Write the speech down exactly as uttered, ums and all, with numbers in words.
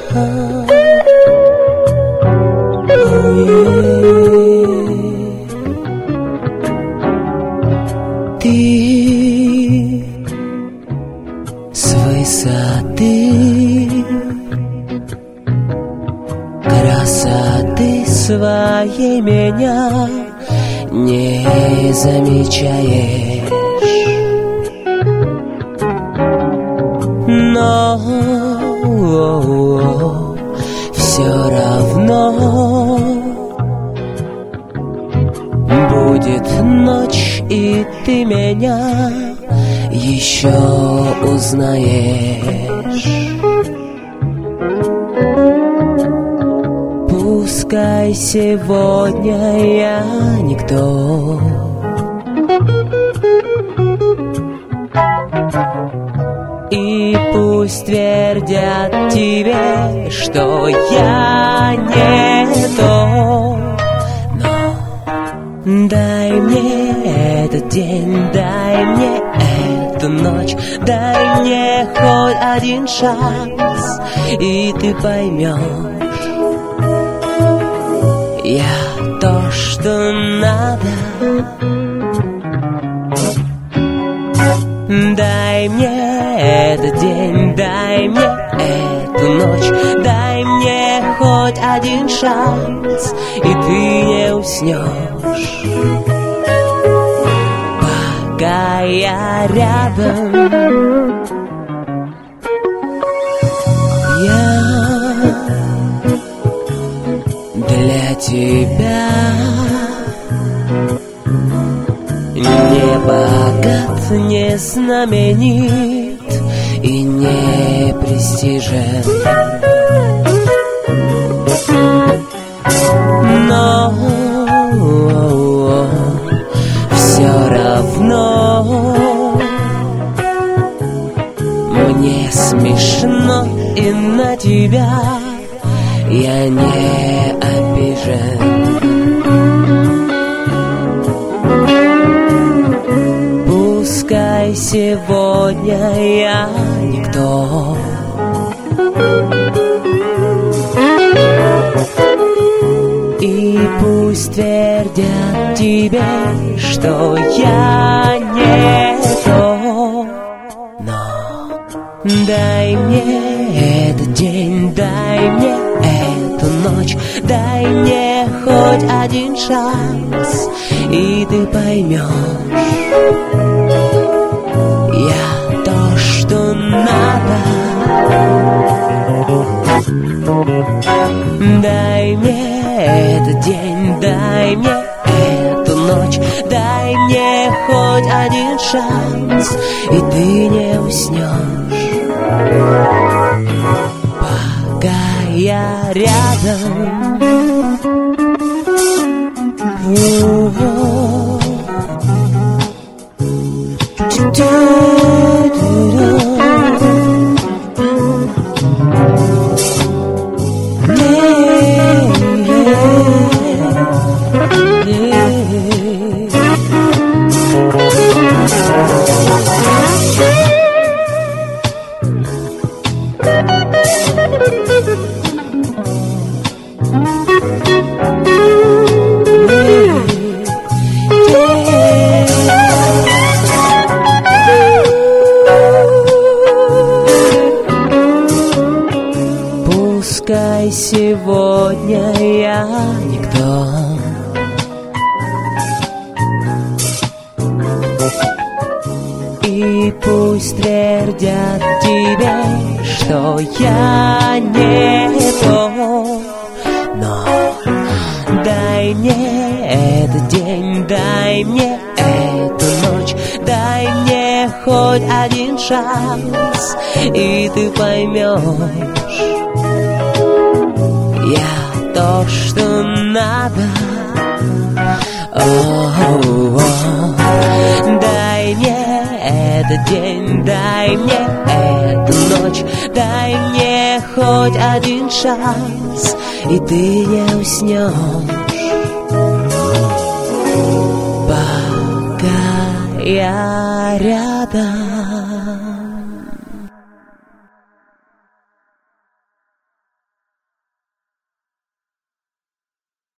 Ты с высоты красоты своей меня не замечаешь, но все равно будет ночь, и ты меня еще узнаешь. Пускай сегодня я никто, и пусть твердят тебе, что я не то, но дай мне этот день, дай мне эту ночь, дай мне хоть один шанс, и ты поймешь, я то, что надо. Дай мне этот день, дай мне эту ночь, дай мне хоть один шанс, и ты не уснешь, пока я рядом. Я для тебя не богат, не знаменит и не престижен, но все равно мне смешно, и на тебя я не обижен. Пускай сегодня я никто, и пусть твердят тебе, что я не то, но дай мне этот день, дай мне эту ночь, дай мне хоть один шанс, и ты поймешь, я то, что надо. Дай мне этот день, дай мне эту ночь, дай мне хоть один шанс, и ты не уснешь, пока я рядом. Пускай сегодня я никто, и пусть твердят тебе, что я не то, но дай мне этот день, дай мне эту ночь, дай мне хоть один шанс, и ты поймешь, я то, что надо. О-о-о. Дай мне этот день, дай мне эту ночь, дай мне хоть один шанс, и ты не уснешь, пока я рядом.